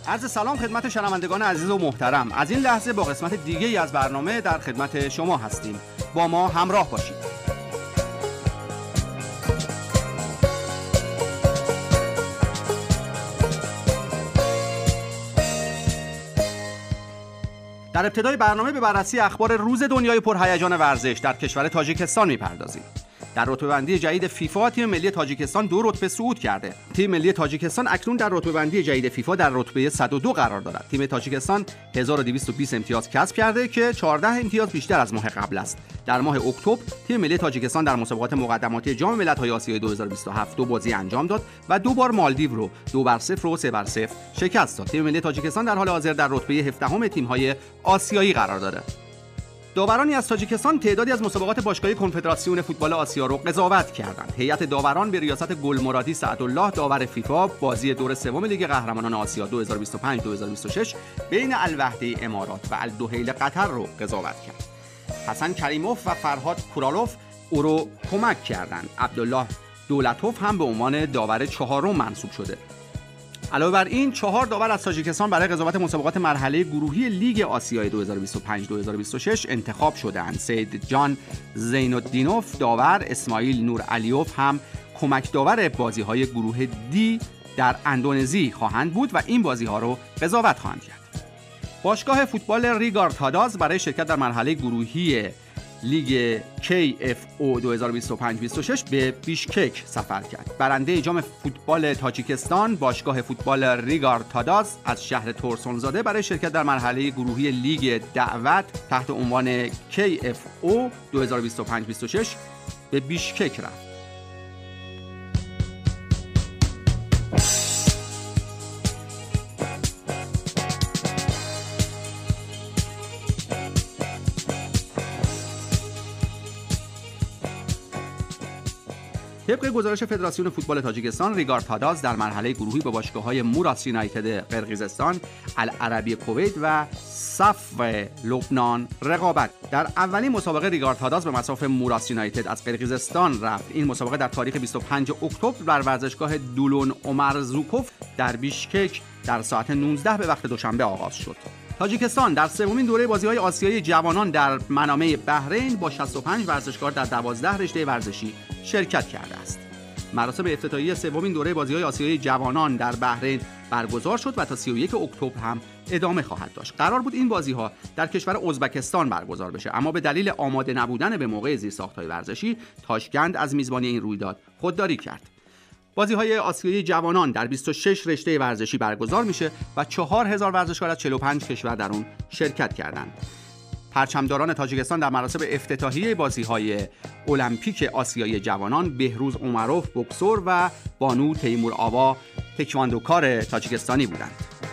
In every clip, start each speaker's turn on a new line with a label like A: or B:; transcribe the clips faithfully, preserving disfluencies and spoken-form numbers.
A: عرض سلام خدمت شنوندگان عزیز و محترم. از این لحظه با قسمت دیگه ای از برنامه در خدمت شما هستیم. با ما همراه باشید. در ابتدای برنامه به بررسی اخبار روز دنیای پرهیجان ورزش در کشور تاجیکستان می‌پردازیم. در رتبه‌بندی جدید فیفا تیم ملی تاجیکستان دو رتبه صعود کرده. تیم ملی تاجیکستان اکنون در رتبه‌بندی جدید فیفا در رتبه صد و دو قرار دارد. تیم تاجیکستان هزار و دویست و بیست امتیاز کسب کرده که چهارده امتیاز بیشتر از ماه قبل است. در ماه اکتبر تیم ملی تاجیکستان در مسابقات مقدماتی جام ملت‌های آسیای دو هزار و بیست و هفت دو بازی انجام داد و دو بار مالدیو رو دو بر صفر و سه بر صفر شکست داد. تیم ملی تاجیکستان در حال حاضر در رتبه هفدهم تیم‌های آسیایی قرار دارد. داورانی از تاجیکستان تعدادی از مسابقات باشگاهی کنفدراسیون فوتبال آسیا را قضاوت کردند. هیئت داوران به ریاست گلمرادی سعدالله داور فیفا بازی دور سوم لیگ قهرمانان آسیا دو هزار و بیست و پنج دو هزار و بیست و شش بین الوحده امارات و الدحیل قطر را قضاوت کرد. حسن کریموف و فرهاد کورالوف او را کمک کردند. عبدالله دولتوف هم به عنوان داور چهارم منصوب شده. علاوه بر این چهار داور از تاجیکستان برای قضاوت مسابقات مرحله گروهی لیگ آسیای دو هزار و بیست و پنج دو هزار و بیست و شش انتخاب شده‌اند. سید جان زین‌الدینوف داور، اسماعیل نور علیوف هم کمک داور بازی‌های گروه دی در اندونزی خواهند بود و این بازی‌ها رو قضاوت خواهند کرد. باشگاه فوتبال ریگارتاداز برای شرکت در مرحله گروهی لیگ کی اف او دو هزار و بیست و پنج بیست و شش به بیشکک سفر کرد. برنده جام فوتبال تاجیکستان باشگاه فوتبال ریگارتاداز از شهر تورسونزاده برای شرکت در مرحله گروهی لیگ دعوت تحت عنوان کی اف او دو هزار و بیست و پنج بیست و شش به بیشکک رفت. طبق گزارش فدراسیون فوتبال تاجیکستان، ریگارتاداز در مرحله گروهی با باشگاه‌های موراس یونایتد قرقیزستان، العربی کویت و صفو لبنان رقابت. در اولین مسابقه ریگارتاداز به مصاف موراس یونایتد از قرقیزستان رفت. این مسابقه در تاریخ بیست و پنجم اکتبر در ورزشگاه دولون عمرزوکوف در بیشکک در ساعت نوزده به وقت دوشنبه آغاز شد. تاجیکستان در سومین دوره بازی‌های آسیایی جوانان در منامه بحرین با شصت و پنج ورزشکار در دوازده رشته ورزشی شرکت کرده است. مراسم افتتاحیه سومین دوره بازی‌های آسیایی جوانان در بحرین برگزار شد و تا سی و یکم اکتبر هم ادامه خواهد داشت. قرار بود این بازی‌ها در کشور ازبکستان برگزار بشه، اما به دلیل آماده نبودن به موقع زیرساخت‌های ورزشی تاشکند از میزبانی این رویداد خودداری کرد. بازی‌های آسیایی جوانان در بیست و شش رشته ورزشی برگزار میشه و چهار هزار ورزشکار از چهل و پنج کشور در اون شرکت کردند. پرچمداران تاجیکستان در مراسم افتتاحیه بازی‌های المپیک آسیایی جوانان بهروز عمروف بوکسور و بانو تیمور آوا تکواندوکار تاجیکستانی بودند.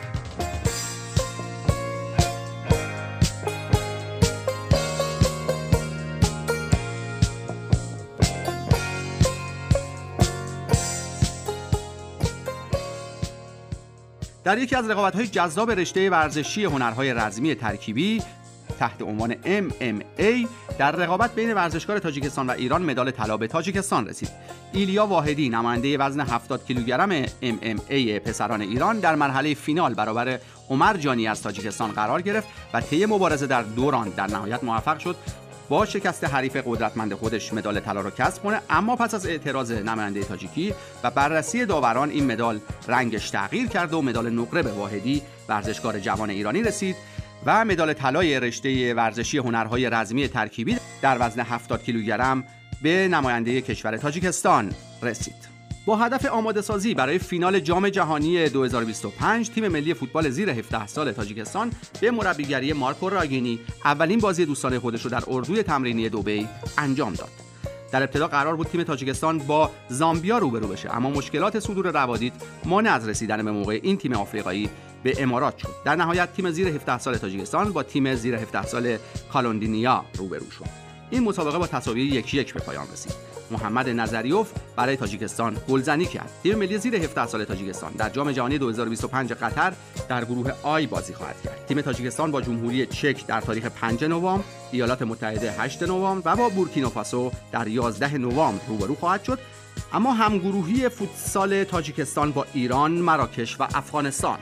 A: در یکی از رقابت‌های جذاب رشته ورزشی هنرهای رزمی ترکیبی تحت عنوان ام ام ای در رقابت بین ورزشکار تاجیکستان و ایران مدال طلا به تاجیکستان رسید. ایلیا واحدی نماینده وزن هفتاد کیلوگرم ام ام ای پسران ایران در مرحله فینال برابر عمر جانی از تاجیکستان قرار گرفت و طی مبارزه در دو راند در نهایت موفق شد با شکست حریف قدرتمند خودش مدال طلا را کسب کنه، اما پس از اعتراض نماینده تاجیکی و بررسی داوران این مدال رنگش تغییر کرد و مدال نقره به واحدی ورزشکار جوان ایرانی رسید و مدال طلای رشته ورزشی هنرهای رزمی ترکیبی در وزن هفتاد کیلوگرم به نماینده کشور تاجیکستان رسید. با هدف آماده سازی برای فینال جام جهانی دو هزار و بیست و پنج تیم ملی فوتبال زیر هفده سال تاجیکستان به مربیگری مارکو راگینی اولین بازی دوستانه خودش رو در اردوی تمرینی دبی انجام داد. در ابتدا قرار بود تیم تاجیکستان با زامبیا روبرو بشه، اما مشکلات صدور روادید مانع از رسیدن به موقع این تیم آفریقایی به امارات شد. در نهایت تیم زیر هفده سال تاجیکستان با تیم زیر هفده سال کالوندینیا روبرو شد. این مسابقه با تساوی یک یک به پایان رسید. محمد نظریوف برای تاجیکستان گلزنی کرد. تیم ملی زیر هفده سال تاجیکستان در جام جهانی دو هزار و بیست و پنج قطر در گروه آی بازی خواهد کرد. تیم تاجیکستان با جمهوری چک در تاریخ پنجم نوامبر، ایالات متحده هشتم نوامبر و با بورکینافاسو در یازدهم نوامبر روبرو خواهد شد. اما همگروهی فوتسال تاجیکستان با ایران، مراکش و افغانستان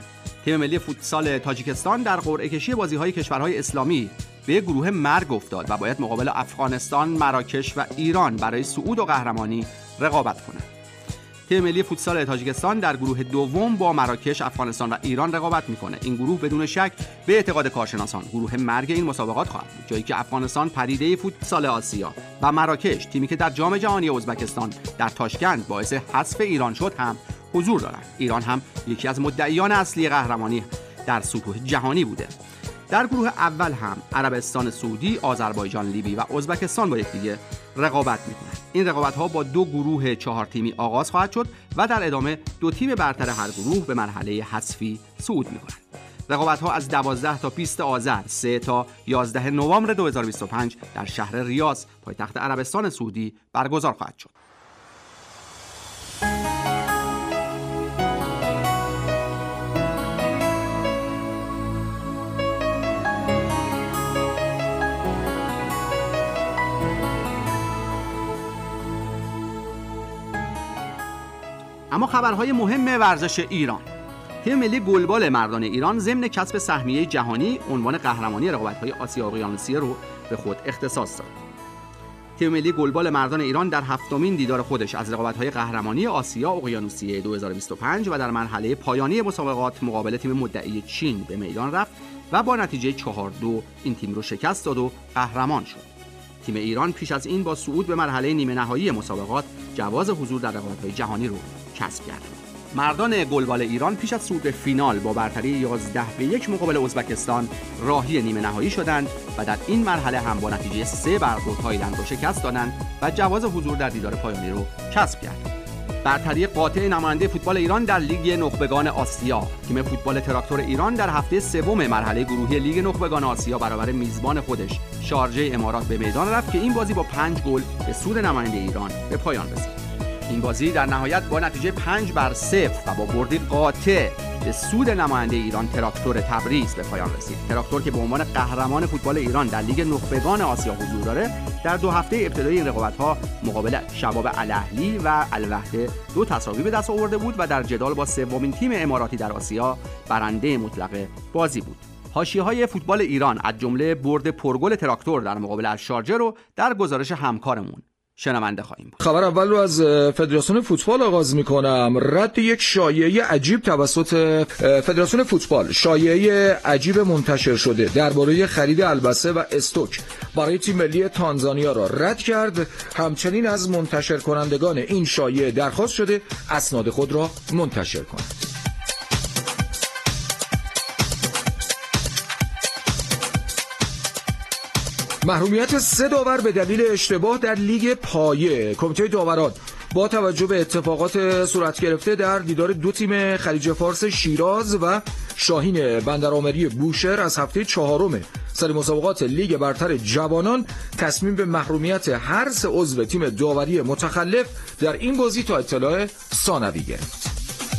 A: تیم ملی فوتسال تاجیکستان در قرعه کشی بازی‌های کشورهای اسلامی به گروه مرگ افتاد و باید مقابل افغانستان، مراکش و ایران برای صعود و قهرمانی رقابت کند. تیم ملی فوتسال تاجیکستان در گروه دوم با مراکش، افغانستان و ایران رقابت میکنه. این گروه بدون شک به اعتقاد کارشناسان گروه مرگ این مسابقات خواهد بود، جایی که افغانستان پدیده فوتسال آسیا و مراکش، تیمی که در جام جهانی ازبکستان در تاشکند باعث حذف ایران شد، هم حضور دارند. ایران هم یکی از مدعیان اصلی قهرمانی در سطوح جهانی بوده. در گروه اول هم عربستان سعودی، آذربایجان، لیبی و ازبکستان با یکدیگر رقابت میکنند. این رقابت‌ها با دو گروه چهار تیمی آغاز خواهد شد و در ادامه دو تیم برتر هر گروه به مرحله حذفی صعود میکنند. رقابت‌ها از دوازده تا بیست آذر، سه تا یازده نوامبر دو هزار و بیست و پنج در شهر ریاض، پایتخت عربستان سعودی برگزار خواهد شد. اما خبرهای مهم ورزش ایران. تیم ملی گلبال مردان ایران ضمن کسب سهمیه جهانی عنوان قهرمانی رقابت‌های آسیا اقیانوسیه رو به خود اختصاص داد. تیم ملی گلبال مردان ایران در هفتمین دیدار خودش از رقابت‌های قهرمانی آسیا اقیانوسیه دو هزار و بیست و پنج و در مرحله پایانی مسابقات مقابل تیم مدعی چین به میدان رفت و با نتیجه چهار دو این تیم رو شکست داد و قهرمان شد. تیم ایران پیش از این با صعود به مرحله نیمه نهایی مسابقات جواز حضور در رقابت‌های جهانی رو کسب کرد. مردان گلبال ایران پیش از صعود به فینال با برتری یازده به یک مقابل ازبکستان راهی نیمه نهایی شدند و در این مرحله هم با نتیجه سه بر دو تایلند رو شکست دادند و جواز حضور در دیدار پایانی رو کسب کردند. برتری قاطع نماینده فوتبال ایران در لیگ نخبگان آسیا. تیم فوتبال تراکتور ایران در هفته سوم مرحله گروهی لیگ نخبگان آسیا برابر میزبان خودش شارجه امارات به میدان رفت که این بازی با پنج گل به سود نماینده ایران به پایان رسید. این بازی در نهایت با نتیجه پنج بر صفر و با بردی قاطع به سود نماینده ایران تراکتور تبریز به پایان رسید. تراکتور که به عنوان قهرمان فوتبال ایران در لیگ نخبگان آسیا حضور داره، در دو هفته ابتدایی این رقابت‌ها مقابل شباب الاهلی و الوحده دو تساوی به دست آورده بود و در جدال با سومین تیم اماراتی در آسیا برنده مطلق بازی بود. حاشیه‌های فوتبال ایران از جمله برد پرگل تراکتور در مقابل الشارجه رو در گزارش همکارمون شنونده خواهیم بود.
B: خبر اول رو از فدراسیون فوتبال آغاز می‌کنم. رد یک شایعه عجیب توسط فدراسیون فوتبال. شایعه عجیب منتشر شده درباره خرید البسه و استوک برای تیم ملی تانزانیا را رد کرد. همچنین از منتشر کنندگان این شایعه درخواست شده اسناد خود را منتشر کنند. محرومیت سه داور به دلیل اشتباه در لیگ پایه. کمیته داوران با توجه به اتفاقات صورت گرفته در دیدار دو تیم خلیج فارس شیراز و شاهین بندرآمری بوشهر از هفته چهارم سری مسابقات لیگ برتر جوانان تصمیم به محرومیت هر سه عضو تیم داوری متخلف در این بازی تا اطلاع ثانوی گرفت.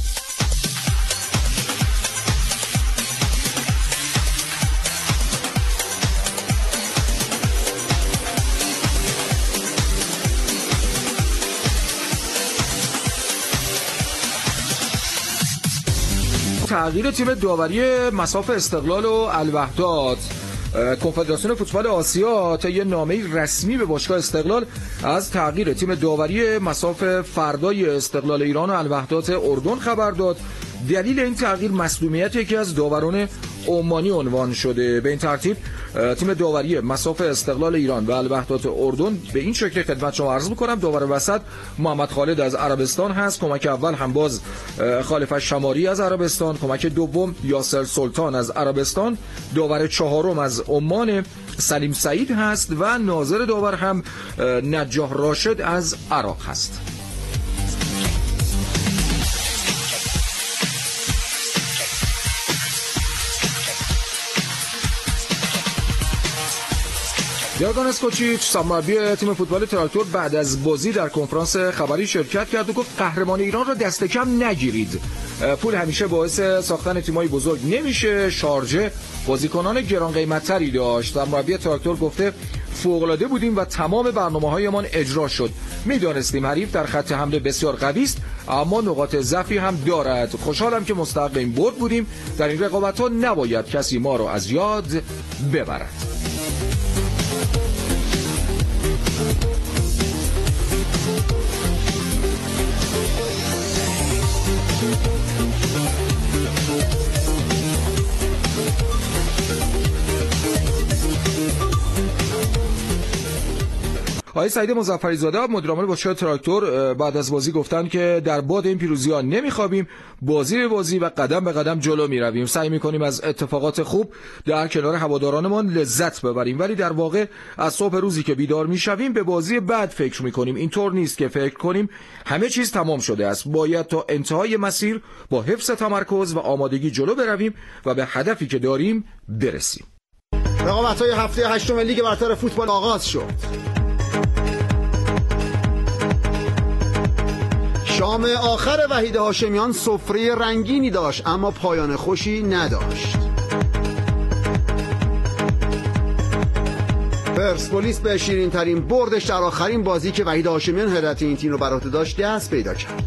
B: تغییر تیم داوری مصاف استقلال و الوحدات. کنفدراسیون فوتبال آسیا تا یه نامه رسمی به باشگاه استقلال از تغییر تیم داوری مصاف فردای استقلال ایران و الوحدات اردن خبر داد. دلیل این تغییر مصدومیت یکی از داوران عمانی عنوان شده. به این ترتیب تیم داوری مصاف استقلال ایران و الوحدات اردن به این شکل خدمت شما عرض می‌کنم. داور وسط محمد خالد از عربستان هست، کمک اول هم باز خالف شماری از عربستان، کمک دوم یاسر سلطان از عربستان، داور چهارم از عمان سلیم سعید هست و ناظر داور هم نجاح راشد از عراق هست. یاگان اسکوچیچ سرمربی تیم فوتبال تراکتور بعد از بازی در کنفرانس خبری شرکت کرد و گفت قهرمان ایران را دست کم نگیرید. پول همیشه باعث ساختن تیم‌های بزرگ نمیشه. شارجه بازیکنان گران قیمت‌تری داشت. سرمربی تراکتور گفته فوق‌العاده بودیم و تمام برنامه‌هایمان اجرا شد. می‌دانستیم حریف در خط حمله بسیار قوی است، اما نقاط ضعفی هم دارد. خوشحالم که مستحق این برد بودیم. در این رقابت‌ها نباید کسی ما را از یاد ببرد. آقای سعید مظفری زاده مدیر عامل باشگاه تراکتور بعد از بازی گفتن که در باد این پیروزی‌ها نمیخوابیم، بازی به بازی و قدم به قدم جلو میرویم. سعی میکنیم از اتفاقات خوب در کنار هوادارانمان لذت ببریم، ولی در واقع از صبح روزی که بیدار میشویم به بازی بعد فکر میکنیم. اینطور نیست که فکر کنیم همه چیز تمام شده است. باید تا انتهای مسیر با حفظ تمرکز و آمادگی جلو برویم و به هدفی که داریم برسیم.
C: رقابت‌های هفته هشتم لیگ برتر فوتبال آغاز شد. شام آخر وحید هاشمیان سفره رنگینی داشت اما پایان خوشی نداشت. پرسپولیس به شیرین ترین بردش در آخرین بازی که وحید هاشمیان هدایت این تیم رو بر عهده داشت دست پیدا کرد.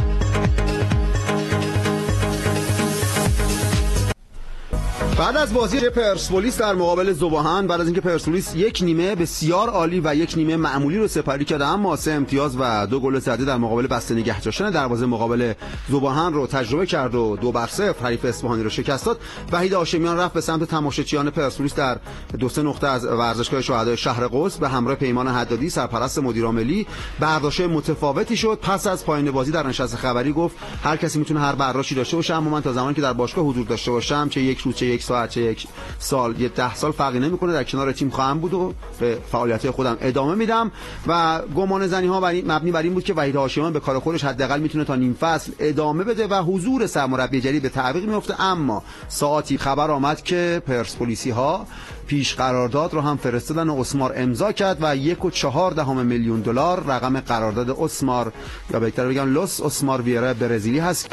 C: بعد از بازی پرسپولیس در مقابل ذوباهن، بعد از اینکه پرسپولیس یک نیمه بسیار عالی و یک نیمه معمولی رو سپری کرد، اما سه امتیاز و دو گل زده در مقابل بسته نگه داشتن دروازه مقابل ذوباهن رو تجربه کرد و دو بر صفر حریف اصفهانی رو شکست داد، وحید هاشمیان رفت به سمت تماشاچیان پرسپولیس در دو سه نقطه از ورزشگاه شهدای شهر قدس به همراه پیمان حدادی سرپرست مدیر عاملی برداشت متفاوتی شد. پس از پایان بازی در نشست خبری گفت هر کسی میتونه هر برداشتی داشته باشه، اما من تا زمانی که در باشگاه حضور داشته باشم، چه یک روز چه یک ساعت چه یک سال یه ده سال فرقی نمیکنه، در کنار تیم خواهم بود و به فعالیت خودم ادامه میدم. و گمان زنی ها مبنی بر این بود که وحید هاشمیان به کار خودش حداقل میتونه تا نیم فصل ادامه بده و حضور سرمربی جدید به تعویق میفته. اما ساعتی خبر آمد که پرسپولیسی ها پیش قرارداد رو هم فرستادن و اسمار امضا کرد و یک و چهار دهم میلیون دلار رقم قرارداد اسمار، یا بهتر بگم لوس اسمار ویرا برزیلی هست.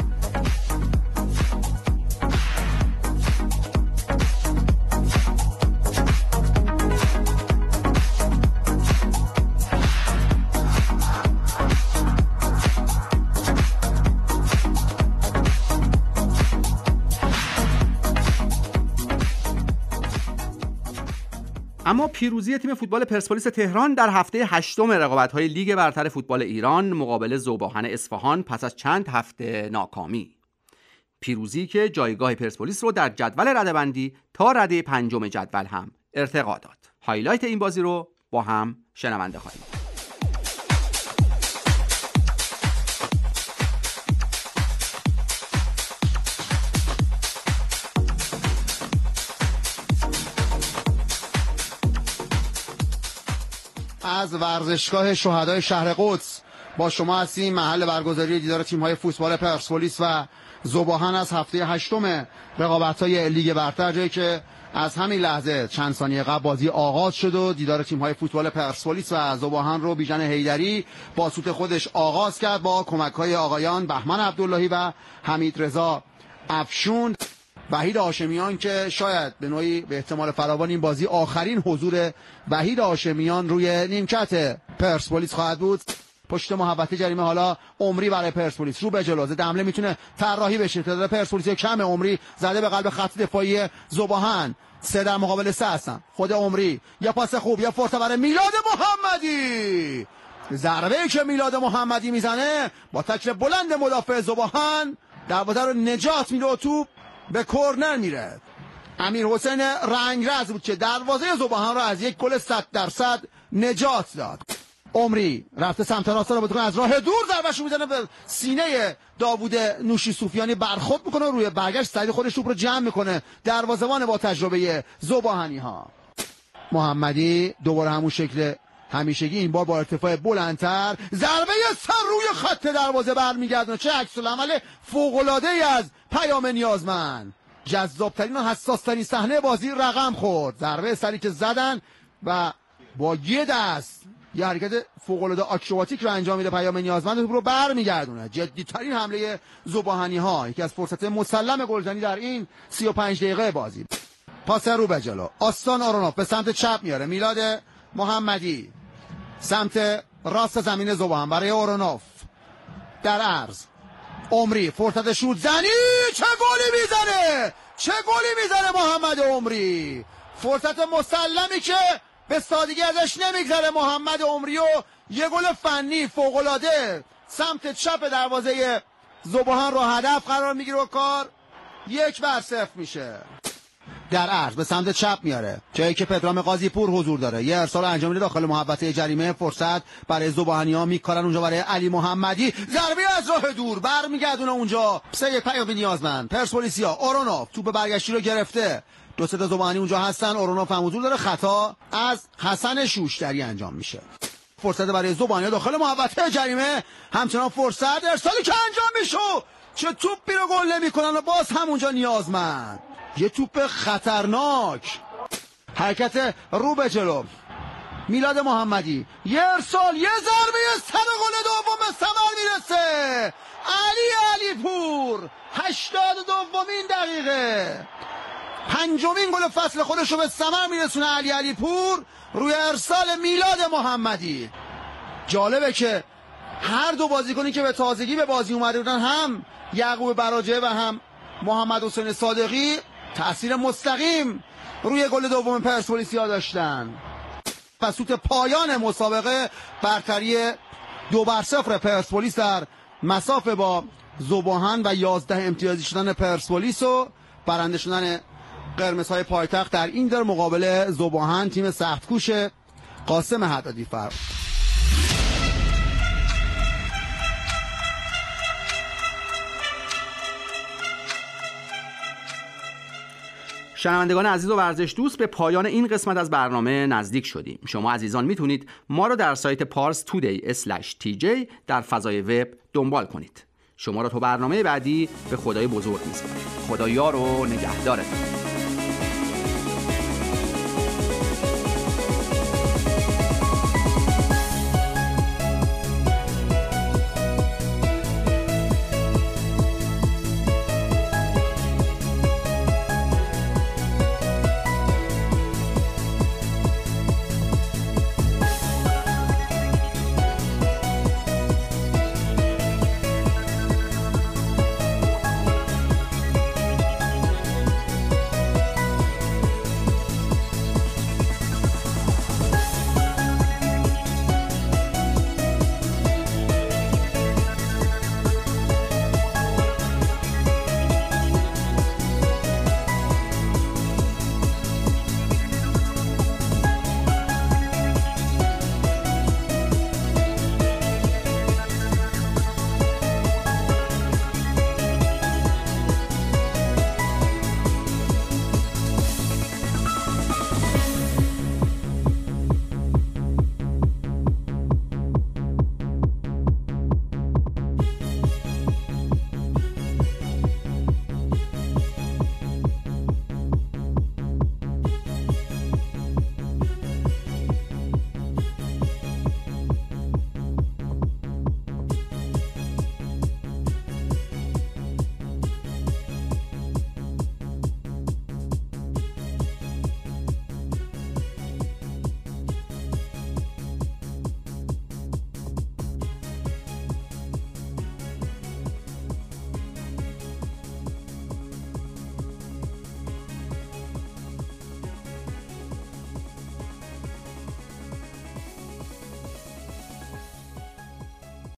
A: اما پیروزی تیم فوتبال پرسپولیس تهران در هفته هشتم رقابت‌های لیگ برتر فوتبال ایران مقابل ذوباهن اصفهان پس از چند هفته ناکامی، پیروزی که جایگاه پرسپولیس رو در جدول رده‌بندی تا رده پنجم جدول هم ارتقا داد. هایلایت این بازی رو با هم شنونده خواهیم.
C: از ورزشگاه شهدای شهر قدس با شما هستیم. محل برگزاری دیدار تیم‌های فوتبال پرسپولیس و ذوباهن از هفته هشتم رقابت‌های لیگ برتر، جایی که از همین لحظه چند ثانیه قبل بازی آغاز شد و دیدار تیم‌های فوتبال پرسپولیس و ذوباهن رو بیژن حیدری با سوت خودش آغاز کرد با کمک‌های آقایان بهمن عبداللهی و حمید رضا افشون. وحید هاشمیان که شاید به نوعی به احتمال فراوان این بازی آخرین حضور وحید هاشمیان روی نیمکت پرسپولیس خواهد بود. پشت محوطه جریمه حالا عمری برای پرسپولیس رو به جلو، ضد حمله میتونه طراحی بشه. تعداد پرسپولیس کم، عمری زده به قلب خط دفاعی ذوباهن، سه در مقابل سه هستن. خود عمری یا پاس خوب یا فرصت برای میلاد محمدی، ضربه‌ای که میلاد محمدی میزنه با تکل بلند مدافع ذوباهن دروازه رو نجات میده و توپ به کرنر میره. امیر حسین رنگرز بود که دروازه ذوباهن رو از یک گل صد درصد نجات داد. عمری رفته سمت راست رو بتونه از راه دور ضربه‌ش رو میزنه به سینه داوود نوشی صوفیانی، برخورد میکنه روی برگشت سعید خودش توپ رو جمع میکنه. دروازه‌بان با تجربه ذوباهنی ها محمدی دوباره همون شکل همیشگی، این بار با ارتفاع بلندتر، ضربه سر روی خط دروازه برمیگردونه. چه عکس العمل فوق‌العاده‌ای از پیام نیازمند. جذاب‌ترین و حساس‌ترین صحنه بازی رقم خورد. ضربه سری که زدن و با یه دست یه حرکت فوق‌العاده آکروباتیک رو انجام میده پیام نیازمند، توپ رو برمیگردونه. جدی‌ترین حمله ذوباهنی‌ها، یکی از فرصت مسلم گلزنی در این سی و پنج دقیقه بازی. پاس رو به جلو، آستان آرونوف به سمت چپ میاره، میلاد محمدی سمت راست زمین زباهن برای اورونوف در عرض. عمری فرصت شوت زنی، چه گلی میزنه، چه گلی میزنه محمد عمری. فرصت مسلمی که به سادگی ازش نمیگذره محمد عمری و یه گل فنی فوق‌العاده سمت چپ دروازه زباهن رو هدف قرار میگیره و کار یک بر صفر میشه. در عرض به سمت چپ میاره، جایی که پدرام قاضی پور حضور داره. یه ارسال انجام میده داخل محوطه جریمه. فرصت برای زباهنی‌ها میکارن اونجا برای علی محمدی، ضربه از راه دور برمیگردونه اونجا. سه پیامی نیازمند پرسپولیسیا. اورونوف توپ برگشتی رو گرفته، دو سه تا زباهنی اونجا هستن. اورونوف هم حضور داره. خطا از حسن شوشتری انجام میشه. فرصت برای زباهنی‌ها داخل محوطه جریمه، همچنان فرصت ارسالی که انجام میشه، چه توپی رو گل نمی‌کنن و باز همونجا نیازمند. یه توپ خطرناک، حرکت رو به جلو. میلاد محمدی یه ارسال، یه ضربه سر گل دوم به ثمر میرسه. علی علی پور هشتاد و دومین دقیقه پنجمین گل فصل خودش رو به ثمر میرسونه علی علی پور روی ارسال میلاد محمدی. جالبه که هر دو بازیکنی که به تازگی به بازی اومده بودن، هم یعقوب براجعه و هم محمد حسین صادقی، تأثیر مستقیم روی گل دوم پرسپولیسیا داشتن. پسوت پایان مسابقه برتری دو بر صفر پرسپولیس در مسافه با زباهن و یازده امتیازی شدن پرسپولیس و برنده شدن قرمزهای پایتخت در این در مقابل زباهن. تیم سختکوش قاسم حدادی فر.
A: شنوندگان عزیز و ورزش دوست، به پایان این قسمت از برنامه نزدیک شدیم. شما عزیزان میتونید ما رو در سایت پارس تودی اسلش تی جی در فضای وب دنبال کنید. شما رو تو برنامه بعدی به خدای بزرگ میسپارم. خدا یار و نگهدارتون.